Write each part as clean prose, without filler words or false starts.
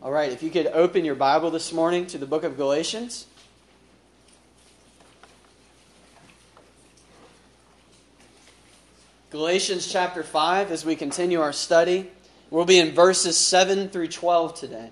All right, if you could open your Bible this morning to the book of Galatians. Galatians chapter 5, as we continue our study. We'll be in verses 7 through 12 today.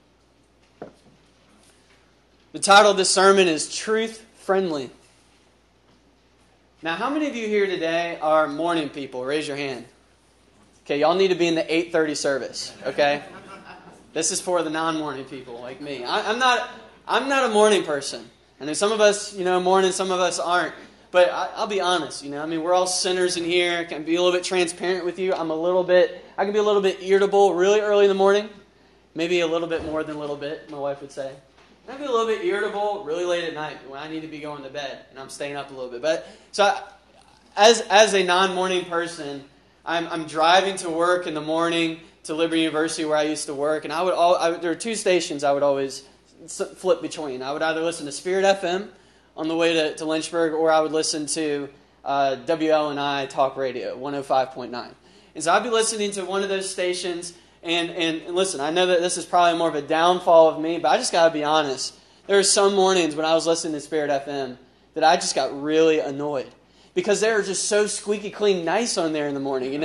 The title of this sermon is Truth Friendly. Now, how many of you here today are morning people? Raise your hand. Okay, y'all need to be in the 8:30 service, okay? This is for the non-morning people like me. I'm not a morning person. I know some of us, morning, some of us aren't. But I'll be honest, we're all sinners in here. I can be a little bit transparent with you. I can be a little bit irritable really early in the morning. Maybe a little bit more than a little bit, my wife would say. I can be a little bit irritable really late at night when I need to be going to bed and I'm staying up a little bit. As a non-morning person, I'm driving to work in the morning to Liberty University where I used to work, and there were two stations I would always flip between. I would either listen to Spirit FM on the way to Lynchburg, or I would listen to WLNI Talk Radio 105.9. And so I'd be listening to one of those stations, and listen, I know that this is probably more of a downfall of me, but I just got to be honest. There were some mornings when I was listening to Spirit FM that I just got really annoyed because they were just so squeaky clean nice on there in the morning.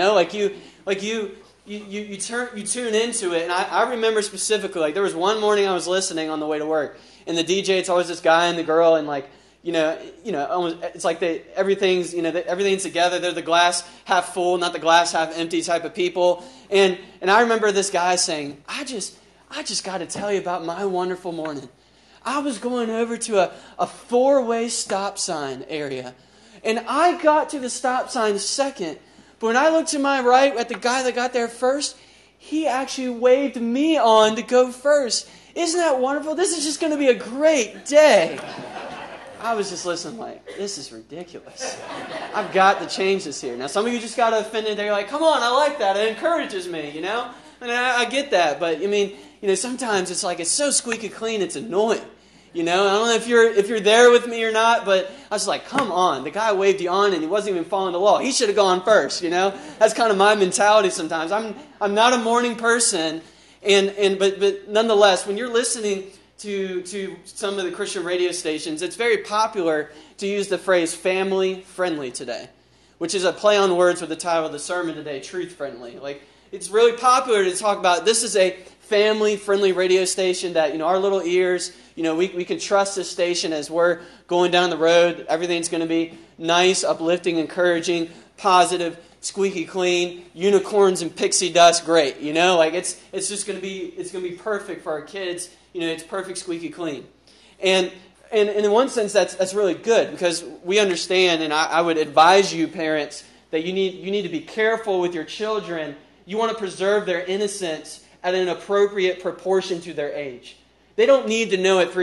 You tune into it, and I remember specifically, there was one morning I was listening on the way to work, and the DJ, it's always this guy and the girl, and almost, it's like everything's together. They're the glass half full, not the glass half empty type of people. And I remember this guy saying, I just got to tell you about my wonderful morning. I was going over to a four-way stop sign area, and I got to the stop sign second. But when I looked to my right at the guy that got there first, he actually waved me on to go first. Isn't that wonderful? This is just going to be a great day. I was just listening like, this is ridiculous. I've got to change this here. Now, some of you just got offended. They're like, come on, I like that. It encourages me, And I get that. But, sometimes it's like it's so squeaky clean, it's annoying. I don't know if you're there with me or not, but I was like, come on. The guy waved you on and he wasn't even following the law. He should have gone first, That's kind of my mentality sometimes. I'm not a morning person, but nonetheless, when you're listening to some of the Christian radio stations, it's very popular to use the phrase family friendly today, which is a play on words with the title of the sermon today, Truth Friendly. It's really popular to talk about this is a family friendly radio station that, our little ears, we can trust this station as we're going down the road. Everything's going to be nice, uplifting, encouraging, positive, squeaky clean, unicorns and pixie dust, great. It's just going to be perfect for our kids. It's perfect, squeaky clean. And in one sense, that's really good because we understand, and I would advise you, parents, that you need to be careful with your children. You want to preserve their innocence at an appropriate proportion to their age. They don't need to know at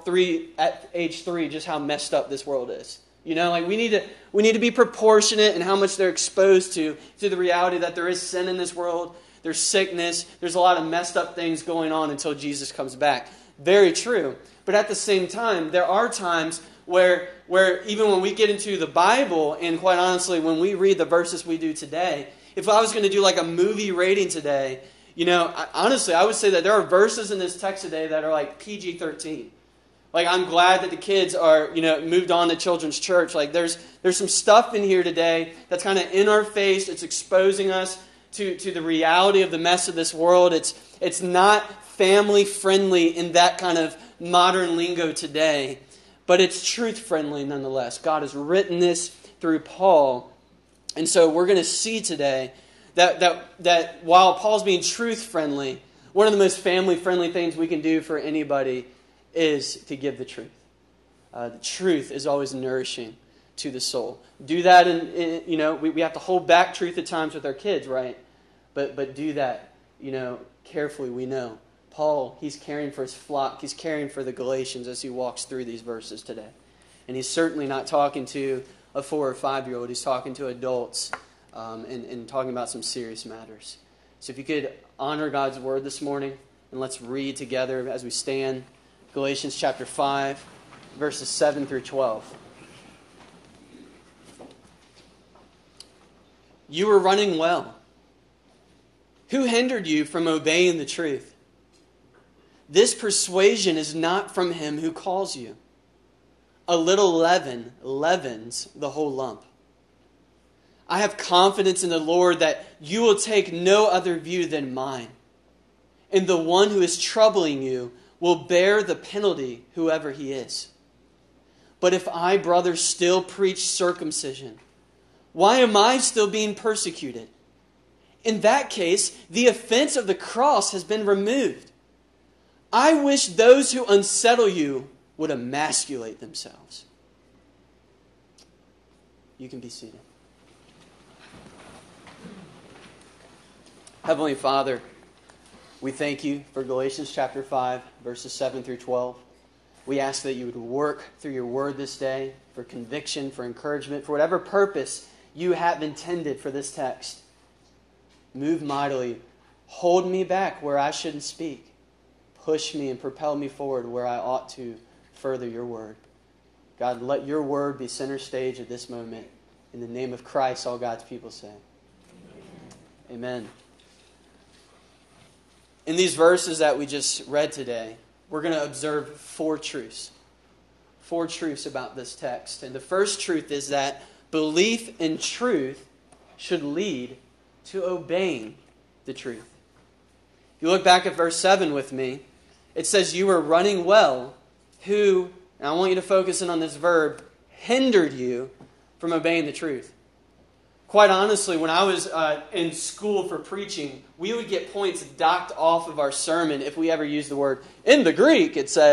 age 3 just how messed up this world is. We need to be proportionate in how much they're exposed to the reality that there is sin in this world. There's sickness. There's a lot of messed up things going on until Jesus comes back. Very true. But at the same time, there are times where even when we get into the Bible, and quite honestly, when we read the verses we do today, if I was going to do like a movie rating today, honestly, I would say that there are verses in this text today that are like PG-13. I'm glad that the kids are, moved on to children's church. There's some stuff in here today that's kind of in our face. It's exposing us to the reality of the mess of this world. It's not family friendly in that kind of modern lingo today, but it's truth friendly nonetheless. God has written this through Paul. And so we're going to see today that while Paul's being truth friendly, one of the most family friendly things we can do for anybody is to give the truth. The truth is always nourishing to the soul. Do that, and we have to hold back truth at times with our kids, right? But do that, carefully. We know Paul, he's caring for his flock. He's caring for the Galatians as he walks through these verses today, and he's certainly not talking to a 4 or 5-year-old. He's talking to adults. And talking about some serious matters. So if you could honor God's word this morning, and let's read together as we stand. Galatians chapter 5, verses 7 through 12. You were running well. Who hindered you from obeying the truth? This persuasion is not from him who calls you. A little leaven leavens the whole lump. I have confidence in the Lord that you will take no other view than mine. And the one who is troubling you will bear the penalty, whoever he is. But if I, brothers, still preach circumcision, why am I still being persecuted? In that case, the offense of the cross has been removed. I wish those who unsettle you would emasculate themselves. You can be seated. Heavenly Father, we thank you for Galatians chapter 5, verses 7 through 12. We ask that you would work through your word this day for conviction, for encouragement, for whatever purpose you have intended for this text. Move mightily. Hold me back where I shouldn't speak. Push me and propel me forward where I ought to further your word. God, let your word be center stage at this moment. In the name of Christ, all God's people say. Amen. In these verses that we just read today, we're going to observe four truths. Four truths about this text. And the first truth is that belief in truth should lead to obeying the truth. If you look back at verse 7 with me, it says, you were running well, who, and I want you to focus in on this verb, hindered you from obeying the truth. Quite honestly, when I was in school for preaching, we would get points docked off of our sermon if we ever used the word, in the Greek it says, ...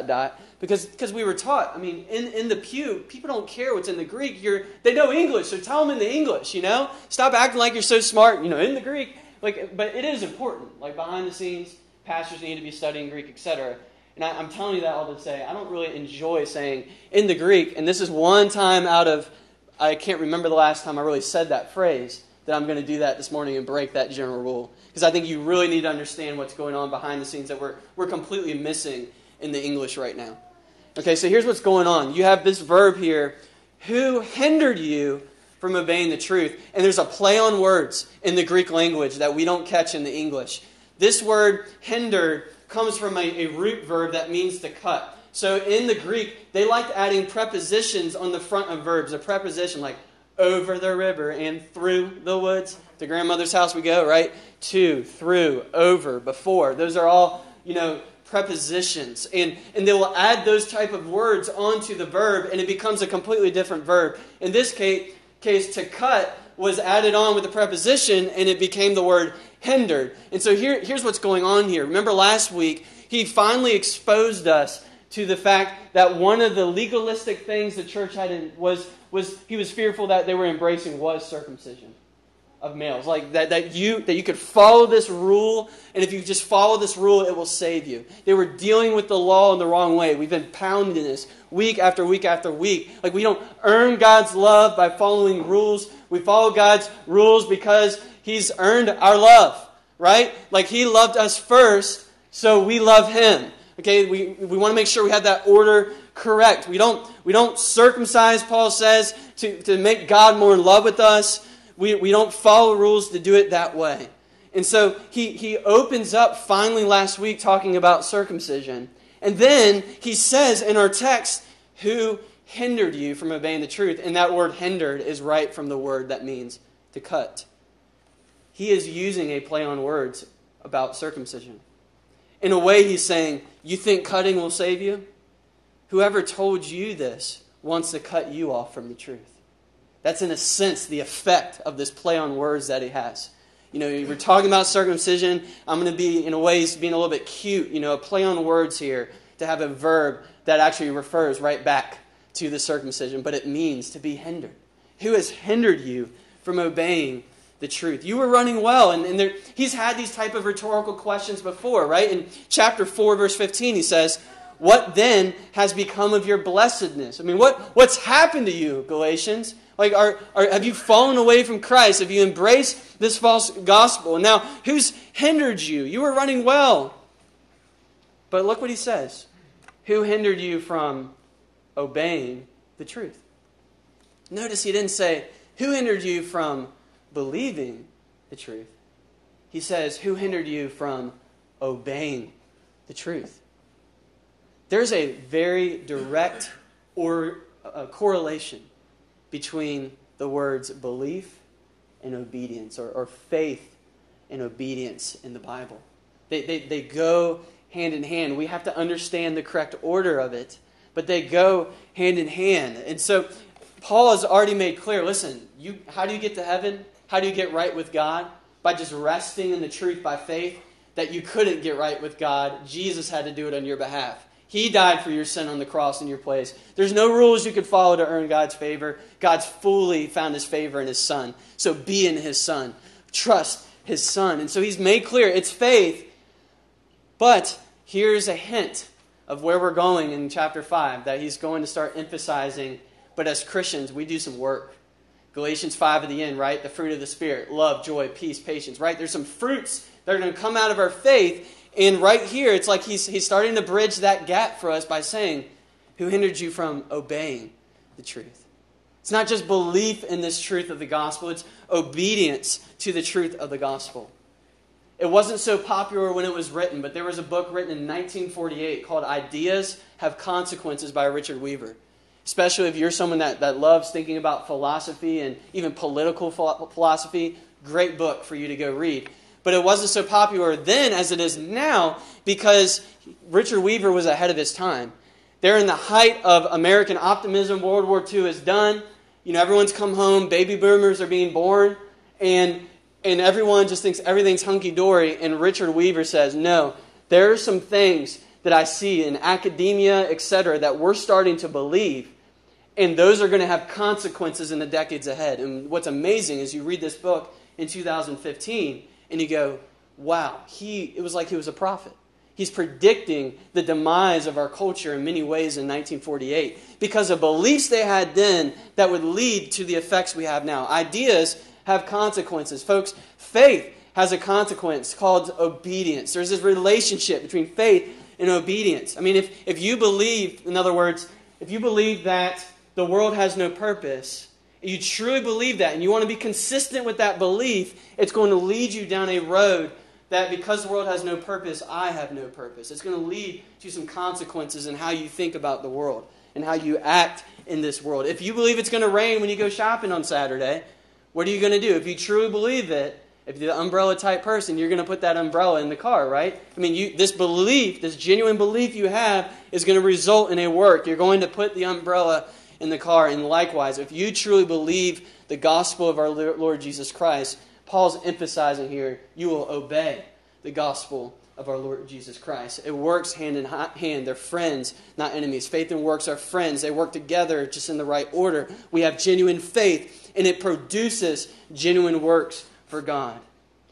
Because we were taught, I mean, in the pew, people don't care what's in the Greek. They know English, so tell them in the English, Stop acting like you're so smart, in the Greek. But it is important. Like behind the scenes, pastors need to be studying Greek, etc. And I'm telling you that all to say, I don't really enjoy saying in the Greek, and this is one time out of, I can't remember the last time I really said that phrase, that I'm going to do that this morning and break that general rule. Because I think you really need to understand what's going on behind the scenes that we're completely missing in the English right now. Okay, so here's what's going on. You have this verb here, who hindered you from obeying the truth. And there's a play on words in the Greek language that we don't catch in the English. This word, hindered, comes from a root verb that means to cut. So in the Greek, they liked adding prepositions on the front of verbs. A preposition like over the river and through the woods. To grandmother's house we go, right? To, through, over, before. Those are all, prepositions. And they will add those type of words onto the verb, and it becomes a completely different verb. In this case, to cut was added on with the preposition, and it became the word hindered. And so here's what's going on here. Remember last week, he finally exposed us to the fact that one of the legalistic things the church had was he was fearful that they were embracing was circumcision of males. Like that you could follow this rule, and if you just follow this rule, it will save you. They were dealing with the law in the wrong way. We've been pounding this week after week after week. Like we don't earn God's love by following rules. We follow God's rules because He's earned our love, right? Like He loved us first, so we love Him. Okay, we want to make sure we have that order correct. We don't circumcise, Paul says, to make God more in love with us. We don't follow rules to do it that way. And so he opens up finally last week talking about circumcision. And then he says in our text, who hindered you from obeying the truth? And that word hindered is right from the word that means to cut. He is using a play on words about circumcision. In a way, he's saying, you think cutting will save you? Whoever told you this wants to cut you off from the truth. That's, in a sense, the effect of this play on words that he has. We're talking about circumcision. I'm going to be, in a way, being a little bit cute, a play on words here to have a verb that actually refers right back to the circumcision, but it means to be hindered. Who has hindered you from obeying the truth? You were running well, and he's had these type of rhetorical questions before, right? In chapter 4, verse 15, he says, what then has become of your blessedness? I mean, what's happened to you, Galatians? Like, have you fallen away from Christ? Have you embraced this false gospel? And now, who's hindered you? You were running well. But look what he says. Who hindered you from obeying the truth? Notice he didn't say, who hindered you from believing the truth? He says, who hindered you from obeying the truth. There's a very direct correlation between the words belief and obedience, or faith and obedience in the Bible. They go hand in hand. We have to understand the correct order of it, but they go hand in hand. And so Paul has already made clear, listen, how do you get to heaven? How do you get right with God? By just resting in the truth by faith that you couldn't get right with God. Jesus had to do it on your behalf. He died for your sin on the cross in your place. There's no rules you could follow to earn God's favor. God's fully found His favor in His Son. So be in His Son. Trust His Son. And so He's made clear it's faith. But here's a hint of where we're going in chapter 5, that He's going to start emphasizing, but as Christians, we do some work. Galatians 5 at the end, right? The fruit of the Spirit, love, joy, peace, patience, right? There's some fruits that are going to come out of our faith. And right here, it's like he's starting to bridge that gap for us by saying, who hindered you from obeying the truth? It's not just belief in this truth of the gospel, it's obedience to the truth of the gospel. It wasn't so popular when it was written, but there was a book written in 1948 called Ideas Have Consequences by Richard Weaver. Especially if you're someone that loves thinking about philosophy and even political philosophy, great book for you to go read. But it wasn't so popular then as it is now because Richard Weaver was ahead of his time. They're in the height of American optimism. World War II is done. Everyone's come home. Baby boomers are being born. And everyone just thinks everything's hunky-dory. And Richard Weaver says, no, there are some things that I see in academia, etc., that we're starting to believe. And those are going to have consequences in the decades ahead. And what's amazing is you read this book in 2015, and you go, wow, it was like he was a prophet. He's predicting the demise of our culture in many ways in 1948 because of beliefs they had then that would lead to the effects we have now. Ideas have consequences. Folks, faith has a consequence called obedience. There's this relationship between faith and obedience. I mean, if you believe, in other words, if you believe that the world has no purpose, you truly believe that, and you want to be consistent with that belief, it's going to lead you down a road that because the world has no purpose, I have no purpose. It's going to lead to some consequences in how you think about the world and how you act in this world. If you believe it's going to rain when you go shopping on Saturday, what are you going to do? If you truly believe it, if you're the umbrella type person, you're going to put that umbrella in the car, right? I mean, this belief, this genuine belief you have is going to result in a work. You're going to put the umbrella in the car. And likewise, if you truly believe the gospel of our Lord Jesus Christ, Paul's emphasizing here, you will obey the gospel of our Lord Jesus Christ. It works hand in hand. They're friends, not enemies. Faith and works are friends. They work together just in the right order. We have genuine faith, and it produces genuine works for God.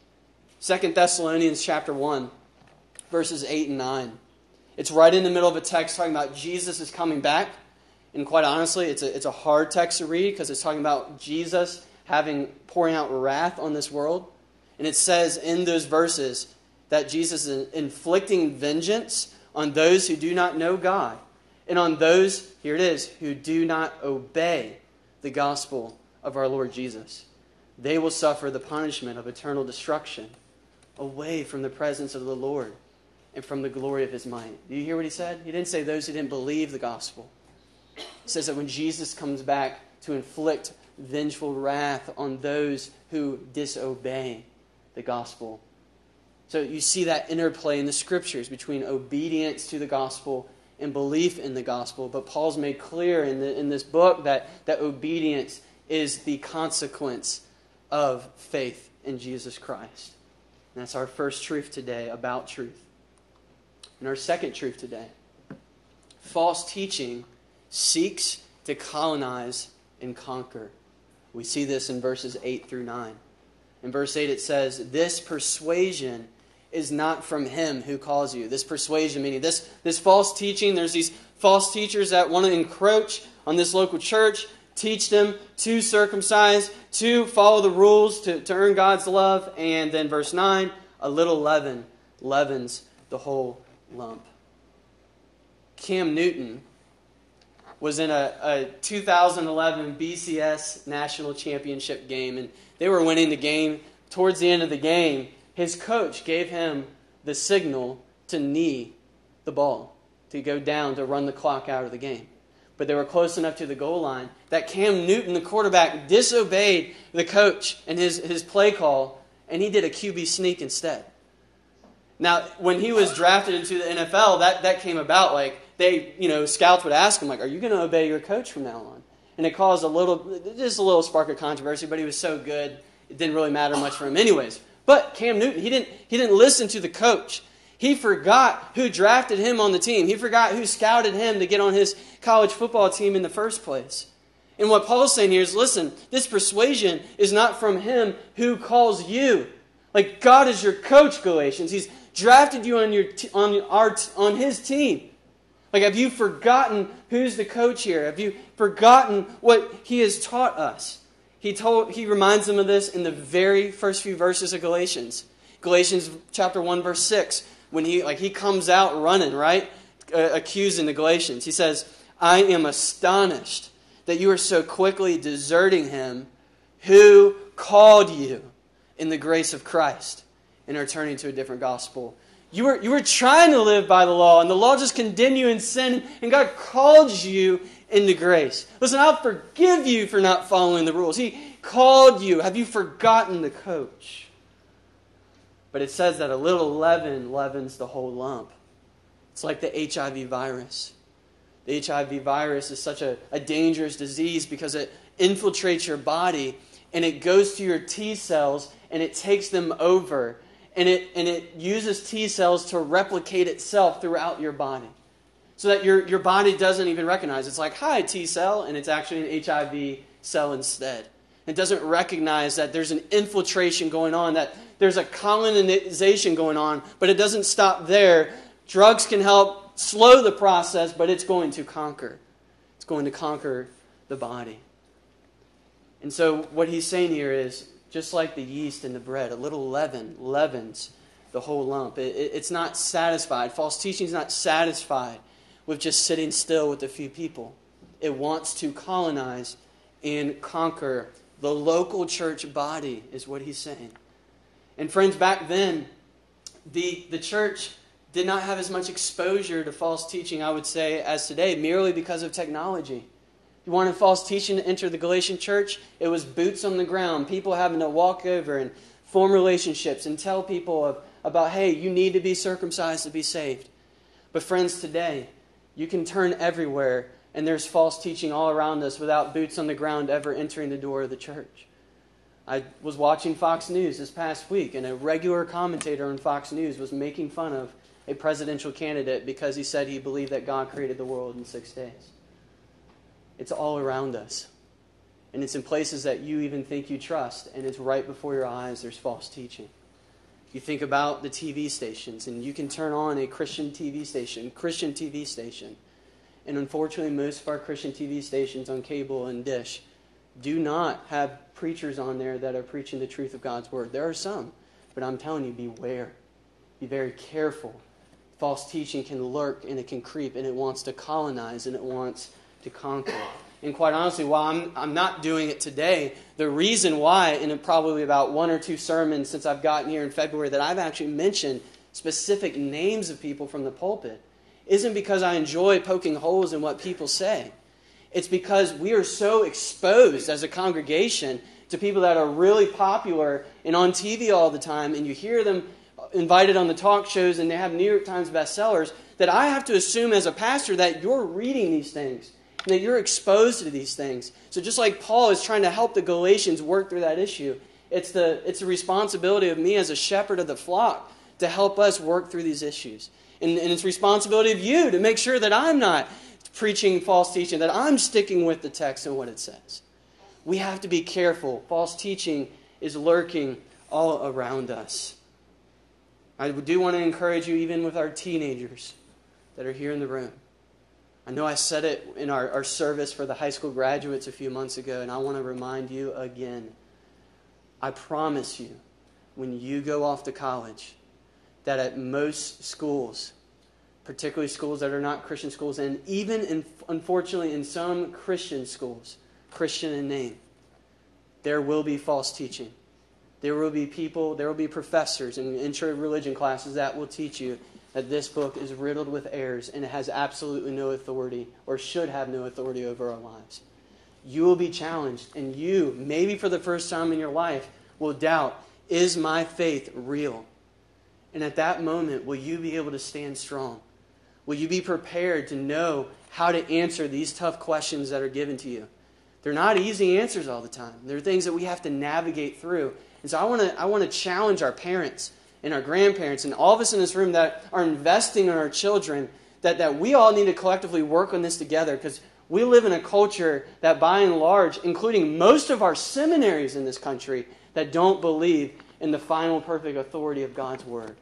2 Thessalonians chapter 1, verses 8 and 9. It's right in the middle of a text talking about Jesus is coming back. And quite honestly, it's a hard text to read because it's talking about Jesus pouring out wrath on this world. And it says in those verses that Jesus is inflicting vengeance on those who do not know God and on those, here it is, who do not obey the gospel of our Lord Jesus. They will suffer the punishment of eternal destruction away from the presence of the Lord and from the glory of His might. Do you hear what he said? He didn't say those who didn't believe the gospel. It says that when Jesus comes back to inflict vengeful wrath on those who disobey the gospel. So you see that interplay in the Scriptures between obedience to the gospel and belief in the gospel. But Paul's made clear in this book that obedience is the consequence of faith in Jesus Christ. And that's our first truth today about truth. And our second truth today, false teaching seeks to colonize and conquer. We see this in verses 8 through 9. In verse 8 it says, this persuasion is not from him who calls you. This persuasion, meaning this false teaching, there's these false teachers that want to encroach on this local church, teach them to circumcise, to follow the rules, to earn God's love. And then verse 9, a little leaven leavens the whole lump. Cam Newton was in a 2011 BCS National Championship game, and they were winning the game. Towards the end of the game, his coach gave him the signal to knee the ball, to go down, to run the clock out of the game. But they were close enough to the goal line that Cam Newton, the quarterback, disobeyed the coach and his play call, and he did a QB sneak instead. Now, when he was drafted into the NFL, that came about. Like, scouts would ask him, like, are you going to obey your coach from now on? And it caused just a little spark of controversy, but he was so good, it didn't really matter much for him anyways. But Cam Newton, he didn't listen to the coach. He forgot who drafted him on the team. He forgot who scouted him to get on his college football team in the first place. And what Paul's saying here is, listen, this persuasion is not from him who calls you. Like, God is your coach, Galatians. He's drafted you on his team. Like, have you forgotten who's the coach here? Have you forgotten what he has taught us? He reminds them of this in the very first few verses of Galatians. Galatians chapter 1, verse 6. When he comes out running, right? Accusing the Galatians. He says, I am astonished that you are so quickly deserting him who called you in the grace of Christ and are turning to a different gospel. You were trying to live by the law, and the law just condemned you in sin, and God called you into grace. Listen, I'll forgive you for not following the rules. He called you. Have you forgotten the coach? But it says that a little leaven leavens the whole lump. It's like the HIV virus. The HIV virus is such a dangerous disease because it infiltrates your body, and it goes to your T cells, and it takes them over. And it uses T cells to replicate itself throughout your body. So that your body doesn't even recognize. It's like, hi, T cell, and it's actually an HIV cell instead. It doesn't recognize that there's an infiltration going on, that there's a colonization going on, but it doesn't stop there. Drugs can help slow the process, but it's going to conquer. It's going to conquer the body. And so what he's saying here is, just like the yeast in the bread, a little leaven leavens the whole lump. It's not satisfied. False teaching is not satisfied with just sitting still with a few people. It wants to colonize and conquer the local church body, is what he's saying. And friends, back then, the church did not have as much exposure to false teaching, I would say, as today, merely because of technology. You wanted false teaching to enter the Galatian church? It was boots on the ground, people having to walk over and form relationships and tell people about, hey, you need to be circumcised to be saved. But friends, today, you can turn everywhere and there's false teaching all around us without boots on the ground ever entering the door of the church. I was watching Fox News this past week, and a regular commentator on Fox News was making fun of a presidential candidate because he said he believed that God created the world in 6 days. It's all around us. And it's in places that you even think you trust, and it's right before your eyes. There's false teaching. You think about the TV stations, and you can turn on a Christian TV station. And unfortunately, most of our Christian TV stations on cable and dish do not have preachers on there that are preaching the truth of God's word. There are some, but I'm telling you, beware. Be very careful. False teaching can lurk, and it can creep, and it wants to colonize, and it wants to conquer. And quite honestly, while I'm not doing it today, the reason why, in probably about 1 or 2 sermons since I've gotten here in February, that I've actually mentioned specific names of people from the pulpit, isn't because I enjoy poking holes in what people say. It's because we are so exposed as a congregation to people that are really popular and on TV all the time, and you hear them invited on the talk shows and they have New York Times bestsellers, that I have to assume as a pastor that you're reading these things and that you're exposed to these things. So just like Paul is trying to help the Galatians work through that issue, it's the responsibility of me as a shepherd of the flock to help us work through these issues. And it's responsibility of you to make sure that I'm not preaching false teaching, that I'm sticking with the text and what it says. We have to be careful. False teaching is lurking all around us. I do want to encourage you, even with our teenagers that are here in the room. I know I said it in our service for the high school graduates a few months ago, and I want to remind you again. I promise you, when you go off to college, that at most schools, particularly schools that are not Christian schools, and even, unfortunately, in some Christian schools, Christian in name, there will be false teaching. There will be people, there will be professors in intro religion classes that will teach you that this book is riddled with errors and it has absolutely no authority or should have no authority over our lives. You will be challenged, and you, maybe for the first time in your life, will doubt, is my faith real? And at that moment, will you be able to stand strong? Will you be prepared to know how to answer these tough questions that are given to you? They're not easy answers all the time. They're things that we have to navigate through. And so I want to challenge our parents and our grandparents and all of us in this room that are investing in our children that we all need to collectively work on this together, because we live in a culture that by and large, including most of our seminaries in this country, that don't believe in the final perfect authority of God's Word.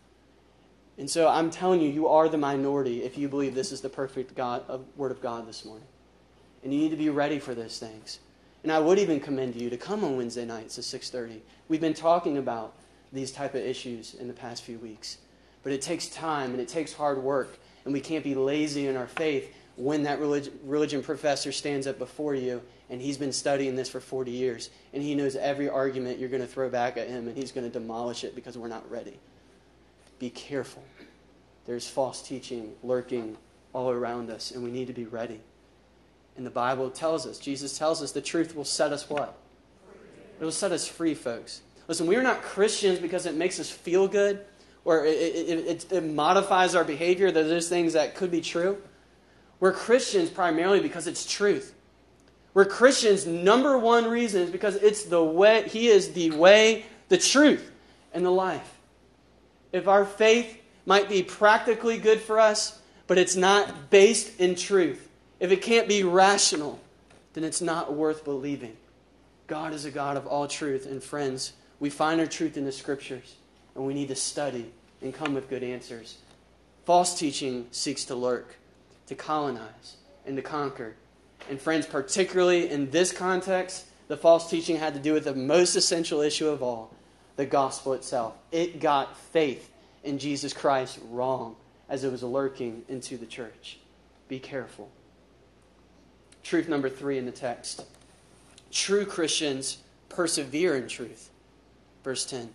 And so I'm telling you, you are the minority if you believe this is the perfect Word of God this morning. And you need to be ready for those things. And I would even commend you to come on Wednesday nights at 6:30. We've been talking about these type of issues in the past few weeks. But it takes time and it takes hard work. And we can't be lazy in our faith when that religion professor stands up before you and he's been studying this for 40 years and he knows every argument you're going to throw back at him and he's going to demolish it because we're not ready. Be careful. There's false teaching lurking all around us, and we need to be ready. And the Bible tells us, Jesus tells us, the truth will set us what? It will set us free, folks. Listen, we are not Christians because it makes us feel good or it modifies our behavior. Those things that could be true. We're Christians primarily because it's truth. We're Christians, number one reason is because it's the way, He is the way, the truth, and the life. If our faith might be practically good for us, but it's not based in truth, if it can't be rational, then it's not worth believing. God is a God of all truth, and friends, we find our truth in the Scriptures, and we need to study and come with good answers. False teaching seeks to lurk, to colonize, and to conquer. And friends, particularly in this context, the false teaching had to do with the most essential issue of all, the gospel itself. It got faith in Jesus Christ wrong as it was lurking into the church. Be careful. Truth number 3 in the text. True Christians persevere in truth. Verse 10.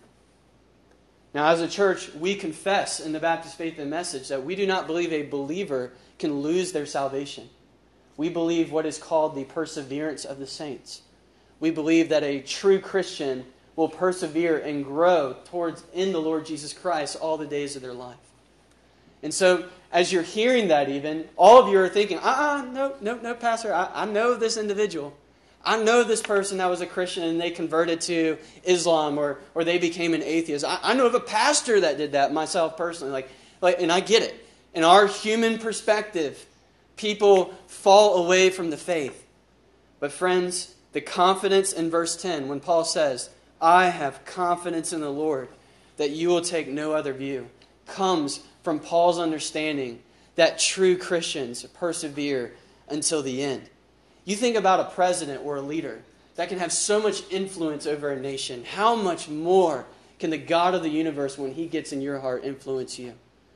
Now, as a church, we confess in the Baptist Faith and Message that we do not believe a believer can lose their salvation. We believe what is called the perseverance of the saints. We believe that a true Christian will persevere and grow towards in the Lord Jesus Christ all the days of their life. And so, as you're hearing that even, all of you are thinking, no, Pastor, I know this individual. I know this person that was a Christian and they converted to Islam or they became an atheist. I know of a pastor that did that myself personally. And I get it. In our human perspective, people fall away from the faith. But friends, the confidence in verse 10, when Paul says, I have confidence in the Lord that you will take no other view, comes from Paul's understanding that true Christians persevere until the end. You think about a president or a leader that can have so much influence over a nation. How much more can the God of the universe, when He gets in your heart, influence you?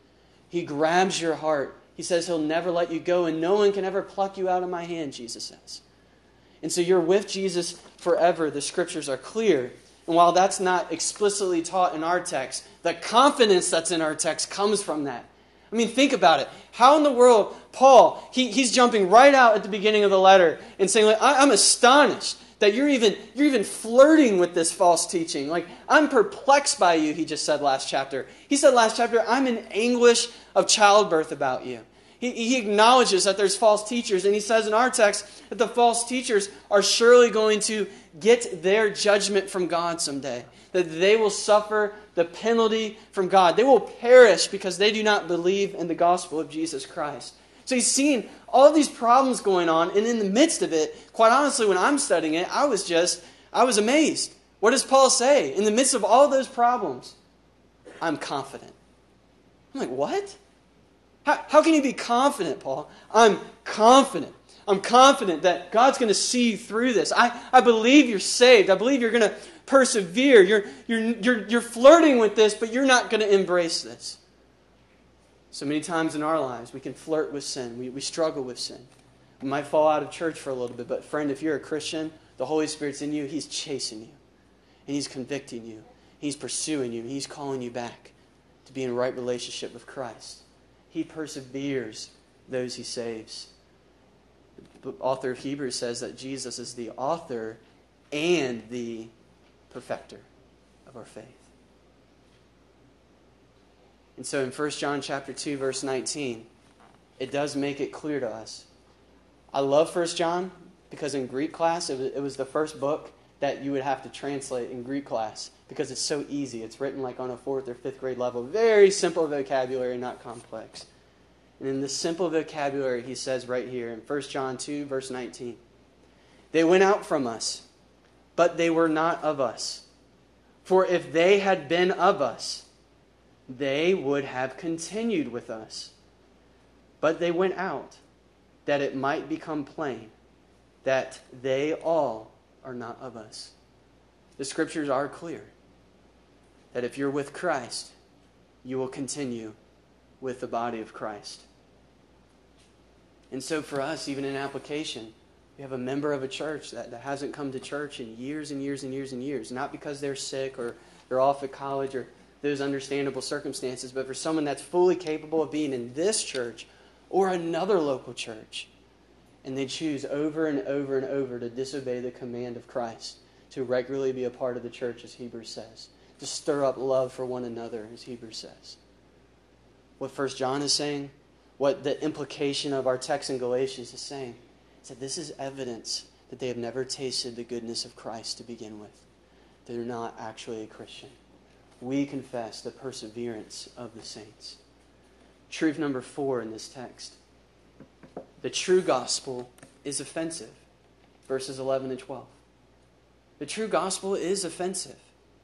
He grabs your heart. He says He'll never let you go, and no one can ever pluck you out of my hand, Jesus says. And so you're with Jesus forever. The Scriptures are clear. And while that's not explicitly taught in our text, the confidence that's in our text comes from that. I mean, think about it. How in the world, Paul, he's jumping right out at the beginning of the letter and saying, I'm astonished that you're even flirting with this false teaching. I'm perplexed by you, he just said last chapter. He said last chapter, I'm in anguish of childbirth about you. He acknowledges that there's false teachers, and he says in our text that the false teachers are surely going to get their judgment from God someday. That they will suffer the penalty from God. They will perish because they do not believe in the gospel of Jesus Christ. So he's seen all of these problems going on, and in the midst of it, quite honestly, when I'm studying it, I was amazed. What does Paul say? In the midst of all those problems, I'm confident. I'm like, what? How can you be confident, Paul? I'm confident. I'm confident that God's going to see you through this. I believe you're saved. I believe you're going to persevere. You're flirting with this, but you're not going to embrace this. So many times in our lives, we can flirt with sin. We struggle with sin. We might fall out of church for a little bit, but friend, if you're a Christian, the Holy Spirit's in you. He's chasing you. And He's convicting you. He's pursuing you. He's calling you back. to be in right relationship with Christ. He perseveres those he saves. The author of Hebrews says that Jesus is the author and the perfecter of our faith. And so in 1 John chapter 2, verse 19, it does make it clear to us. I love 1 John because in Greek class, it was the first book that you would have to translate in Greek class because it's so easy. It's written like on a 4th or 5th grade level. Very simple vocabulary, not complex. And in this simple vocabulary, he says right here in 1 John 2, verse 19, they went out from us, but they were not of us. For if they had been of us, they would have continued with us. But they went out, that it might become plain that they all are not of us. The Scriptures are clear that if you're with Christ, you will continue with the body of Christ. And so for us, even in application, we have a member of a church that hasn't come to church in years and years and years and years. Not because they're sick or they're off at college or those understandable circumstances, but for someone that's fully capable of being in this church or another local church. And they choose over and over and over to disobey the command of Christ, to regularly be a part of the church, as Hebrews says, to stir up love for one another, as Hebrews says. What 1 John is saying, what the implication of our text in Galatians is saying, is that this is evidence that they have never tasted the goodness of Christ to begin with. They're not actually a Christian. We confess the perseverance of the saints. Truth number 4 in this text. The true gospel is offensive. Verses 11 and 12. The true gospel is offensive.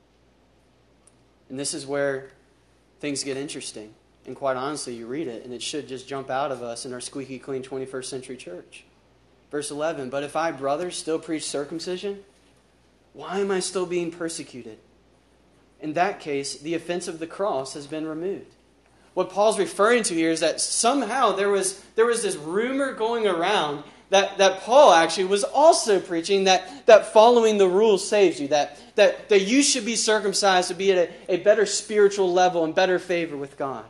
And this is where things get interesting. And quite honestly, you read it, and it should just jump out of us in our squeaky clean 21st century church. Verse 11, but if I, brothers, still preach circumcision, why am I still being persecuted? In that case, the offense of the cross has been removed. What Paul's referring to here is that somehow there was this rumor going around that Paul actually was also preaching that following the rules saves you, that you should be circumcised to be at a better spiritual level and better favor with God.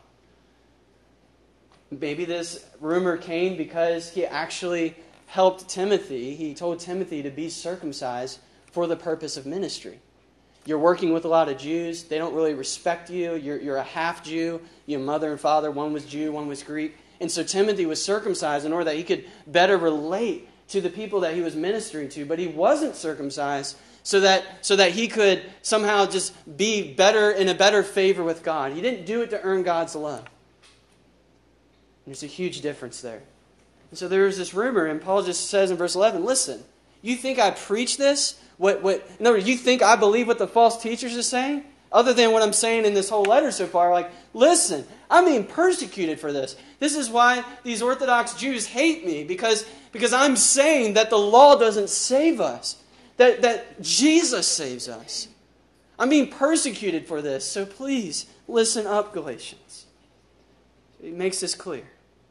Maybe this rumor came because he actually helped Timothy. He told Timothy to be circumcised for the purpose of ministry. You're working with a lot of Jews. They don't really respect you. You're a half Jew. Your mother and father, one was Jew, one was Greek. And so Timothy was circumcised in order that he could better relate to the people that he was ministering to. But he wasn't circumcised so that he could somehow just be better in a better favor with God. He didn't do it to earn God's love. There's a huge difference there. And so there was this rumor, and Paul just says in verse 11, listen, you think I preach this? In other words, you think I believe what the false teachers are saying? Other than what I'm saying in this whole letter so far, like, listen, I'm being persecuted for this. This is why these Orthodox Jews hate me, because I'm saying that the law doesn't save us, that Jesus saves us. I'm being persecuted for this, so please listen up, Galatians. It makes this clear.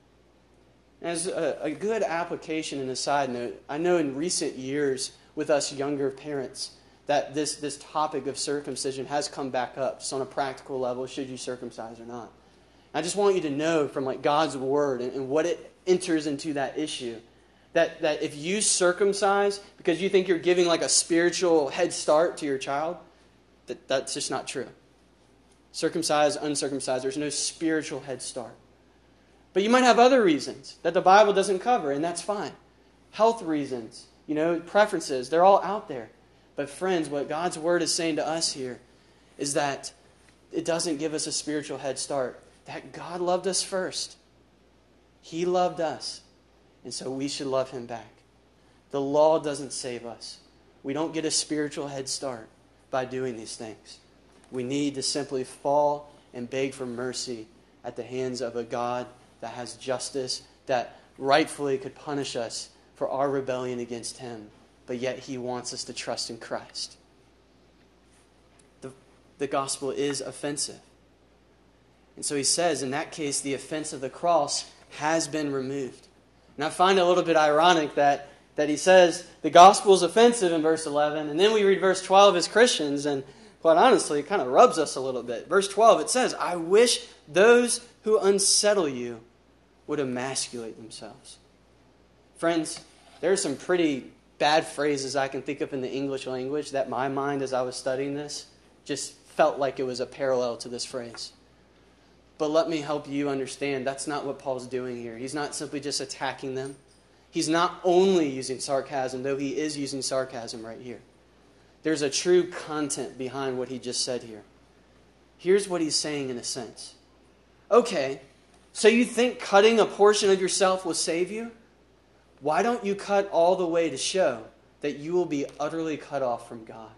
As a good application and a side note, I know in recent years with us younger parents that this topic of circumcision has come back up just on a practical level, should you circumcise or not. I just want you to know from like God's Word and what it enters into that issue, that if you circumcise because you think you're giving like a spiritual head start to your child, that's just not true. Circumcised, uncircumcised, there's no spiritual head start. But you might have other reasons that the Bible doesn't cover, and that's fine. Health reasons, preferences, they're all out there. But friends, what God's Word is saying to us here is that it doesn't give us a spiritual head start. That God loved us first. He loved us. And so we should love Him back. The law doesn't save us. We don't get a spiritual head start by doing these things. We need to simply fall and beg for mercy at the hands of a God that has justice, that rightfully could punish us for our rebellion against Him, but yet He wants us to trust in Christ. The gospel is offensive. And so he says, in that case, the offense of the cross has been removed. And I find it a little bit ironic that he says the gospel is offensive in verse 11, and then we read verse 12 as Christians, and quite honestly, it kind of rubs us a little bit. Verse 12, it says, I wish those who unsettle you would emasculate themselves. Friends, there are some pretty bad phrases I can think of in the English language that my mind, as I was studying this, just felt like it was a parallel to this phrase. But let me help you understand, that's not what Paul's doing here. He's not simply just attacking them. He's not only using sarcasm, though he is using sarcasm right here. There's a true content behind what he just said here. Here's what he's saying in a sense. Okay, so you think cutting a portion of yourself will save you? Why don't you cut all the way to show that you will be utterly cut off from God?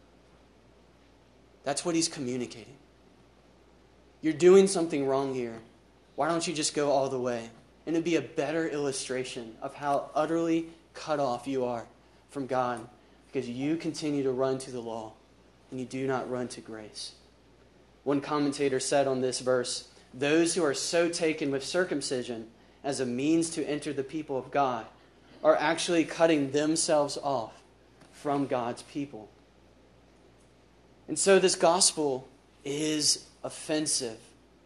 That's what he's communicating. You're doing something wrong here. Why don't you just go all the way? And it'd be a better illustration of how utterly cut off you are from God because you continue to run to the law and you do not run to grace. One commentator said on this verse, those who are so taken with circumcision as a means to enter the people of God are actually cutting themselves off from God's people. And so this gospel is offensive,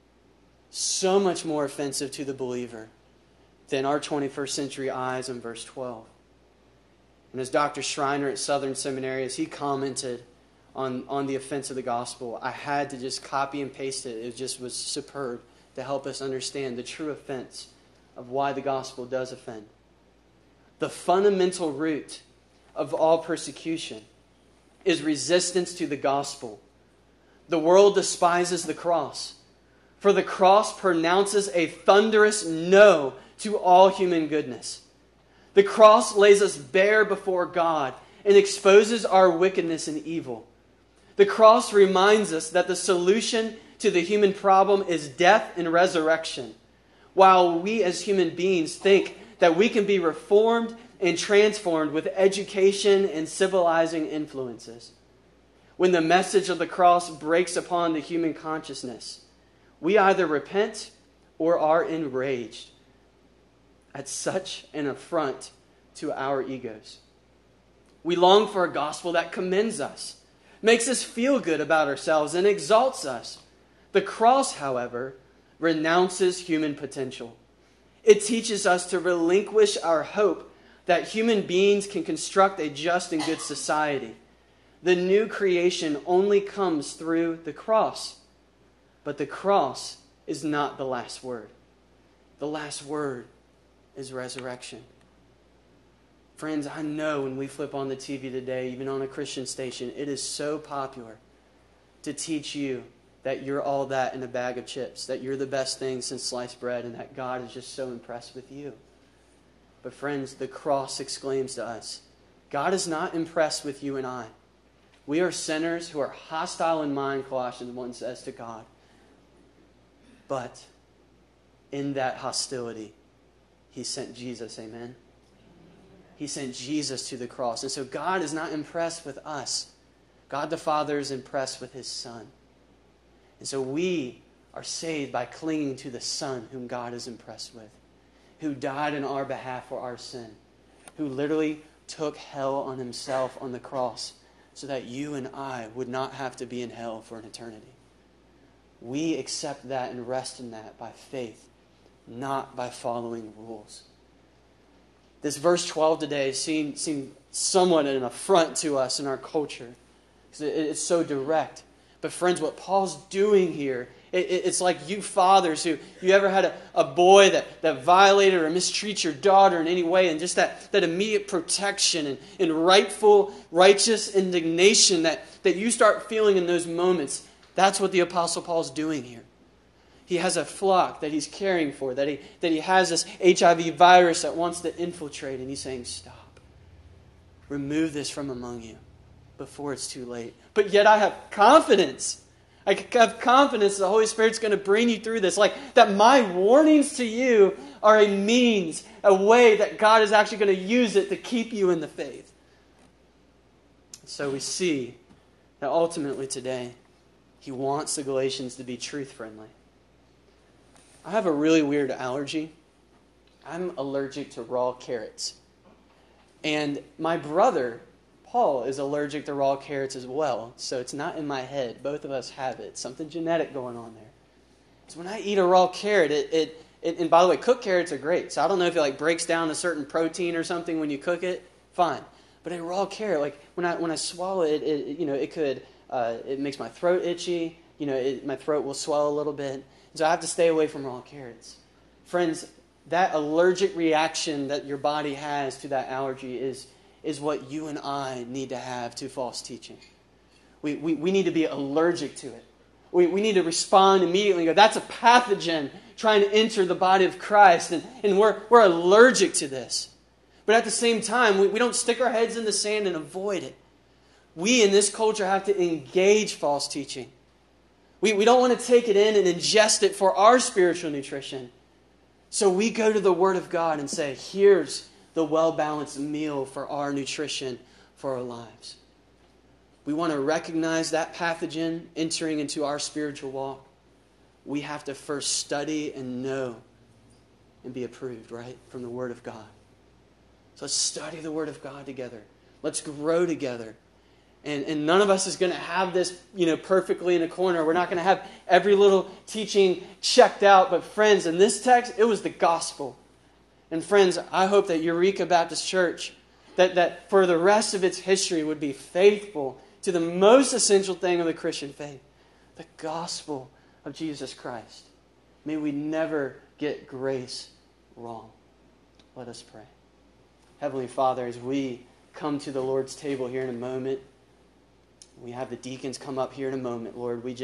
so much more offensive to the believer than our 21st century eyes in verse 12. And as Dr. Schreiner at Southern Seminary, as he commented on the offense of the gospel, I had to just copy and paste it. It just was superb to help us understand the true offense of why the gospel does offend. The fundamental root of all persecution is resistance to the gospel. The world despises the cross, for the cross pronounces a thunderous no to all human goodness. The cross lays us bare before God and exposes our wickedness and evil. The cross reminds us that the solution to the human problem is death and resurrection, while we as human beings think that we can be reformed and transformed with education and civilizing influences. When the message of the cross breaks upon the human consciousness, we either repent or are enraged at such an affront to our egos. We long for a gospel that commends us, makes us feel good about ourselves, and exalts us. The cross, however, renounces human potential. It teaches us to relinquish our hope that human beings can construct a just and good society. The new creation only comes through the cross. But the cross is not the last word. The last word is resurrection. Friends, I know when we flip on the TV today, even on a Christian station, it is so popular to teach you that you're all that in a bag of chips, that you're the best thing since sliced bread, and that God is just so impressed with you. But friends, the cross exclaims to us, God is not impressed with you and I. We are sinners who are hostile in mind, Colossians 1 says to God. But in that hostility, He sent Jesus, amen? He sent Jesus to the cross. And so God is not impressed with us. God the Father is impressed with His Son. And so we are saved by clinging to the Son whom God is impressed with, who died in our behalf for our sin, who literally took hell on Himself on the cross so that you and I would not have to be in hell for an eternity. We accept that and rest in that by faith, not by following rules. This verse 12 today seemed somewhat an affront to us in our culture. It's so direct. But friends, what Paul's doing here, it's like you fathers who, you ever had a boy that violated or mistreats your daughter in any way, and just that immediate protection and rightful, righteous indignation that you start feeling in those moments. That's what the Apostle Paul's doing here. He has a flock that he's caring for, that he has this HIV virus that wants to infiltrate, and he's saying, stop. Remove this from among you before it's too late. But yet I have confidence. I have confidence the Holy Spirit's going to bring you through this. Like that my warnings to you are a means, a way that God is actually going to use it to keep you in the faith. So we see that ultimately today, he wants the Galatians to be truth-friendly. I have a really weird allergy. I'm allergic to raw carrots. And my brother Paul is allergic to raw carrots as well. So it's not in my head. Both of us have it. Something genetic going on there. So when I eat a raw carrot, and by the way, cooked carrots are great. So I don't know if it breaks down a certain protein or something when you cook it. Fine. But a raw carrot, when I swallow it, it makes my throat itchy. My throat will swell a little bit. So I have to stay away from raw carrots. Friends, that allergic reaction that your body has to that allergy is what you and I need to have to false teaching. We need to be allergic to it. We need to respond immediately and go, that's a pathogen trying to enter the body of Christ, and we're allergic to this. But at the same time, we don't stick our heads in the sand and avoid it. We in this culture have to engage false teaching. We don't want to take it in and ingest it for our spiritual nutrition. So we go to the Word of God and say, here's the well-balanced meal for our nutrition, for our lives. We want to recognize that pathogen entering into our spiritual walk. We have to first study and know and be approved, right, from the Word of God. So let's study the Word of God together. Let's grow together. And none of us is going to have this, perfectly in a corner. We're not going to have every little teaching checked out. But friends, in this text, it was the gospel. And friends, I hope that Eureka Baptist Church, that for the rest of its history would be faithful to the most essential thing of the Christian faith, the gospel of Jesus Christ. May we never get grace wrong. Let us pray. Heavenly Father, as we come to the Lord's table here in a moment, we have the deacons come up here in a moment, Lord. We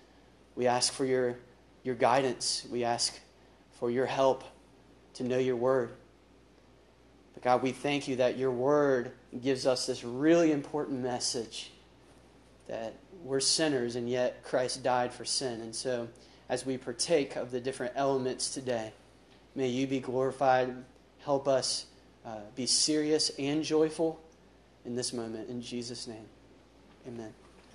ask for your guidance. We ask for your help to know your word. But God, we thank you that your word gives us this really important message that we're sinners and yet Christ died for sin. And so as we partake of the different elements today, may you be glorified. Help us be serious and joyful in this moment. In Jesus' name, amen.